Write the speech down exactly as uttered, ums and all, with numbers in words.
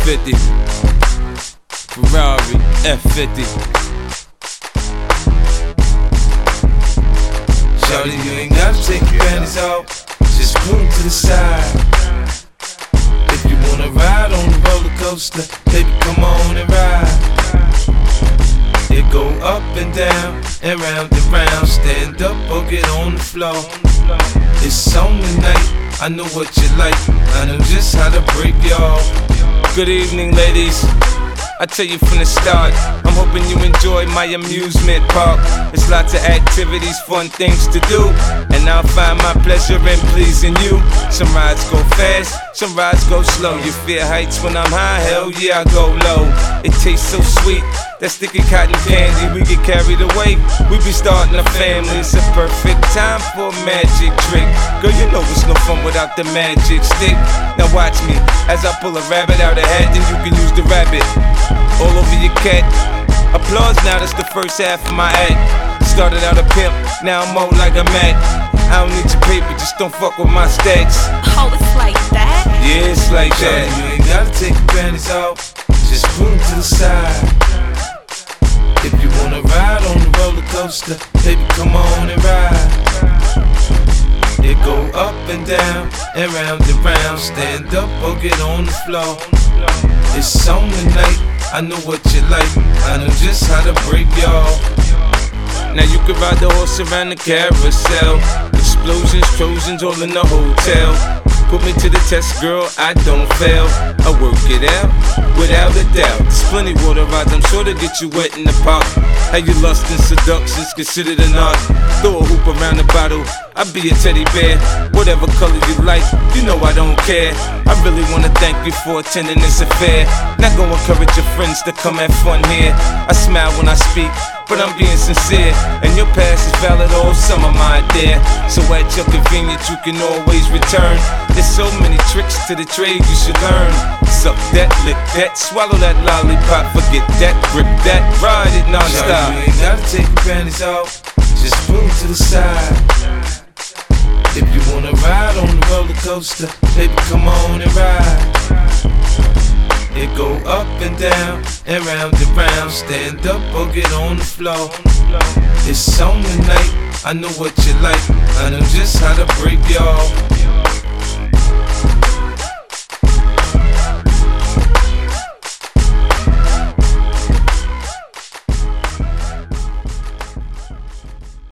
fifty, Ferrari F fifty. Shawty, you ain't gotta take your panties off, just pull them to the side. If you wanna ride on the roller coaster, baby, come on and ride. It go up and down and round and round. Stand up or get on the floor. It's on tonight, I know what you like, I know just how to break y'all. Good evening, ladies. I tell you from the start, I'm hoping you enjoy my amusement park. It's lots of activities, fun things to do, and I'll find my pleasure in pleasing you. Some rides go fast, some rides go slow. You fear heights when I'm high, hell yeah, I go low. It tastes so sweet, that sticky cotton candy. We get carried away, we be starting a family. It's a perfect time for a magic trick. Girl, you know it's no fun without the magic stick. Now watch me, as I pull a rabbit out of hat, then you can use the rabbit all over your cat. Applause now, that's the first half of my act. Started out a pimp, now I'm more like a Mac. I don't need your paper, just don't fuck with my stacks. Oh, it's like that? Yeah, it's like that. You ain't gotta take your panties off, just pull them to the side. If you wanna ride on the roller coaster, baby, come on and ride. It go up and down and round and round. Stand up or get on the floor. It's on tonight, I know what you like, I know just how to break y'all. Now you can ride the horse around the carousel. Explosions, Trojans all in the hotel. Put me to the test, girl, I don't fail. I work it out, without a doubt. There's plenty water rides, I'm sure to get you wet in the park. How you lust and seduction's considered an art. Throw a hoop around the bottle, I'll be a teddy bear. Whatever color you like, you know I don't care. I really wanna thank you for attending this affair. Not gonna encourage your friends to come have fun here. I smile when I speak, but I'm being sincere. And your past is valid, all some of mine there. So at your convenience, you can always return. There's so many tricks to the trade you should learn. Suck that, lick that, swallow that lollipop. Forget that, grip that, ride it non-stop. You ain't gotta take your panties off, just pull them to the side. If you wanna ride on the roller coaster, baby, come on and ride. It go up and down and round and round. Stand up or get on the floor. It's on tonight, I know what you like, I know just how to break y'all.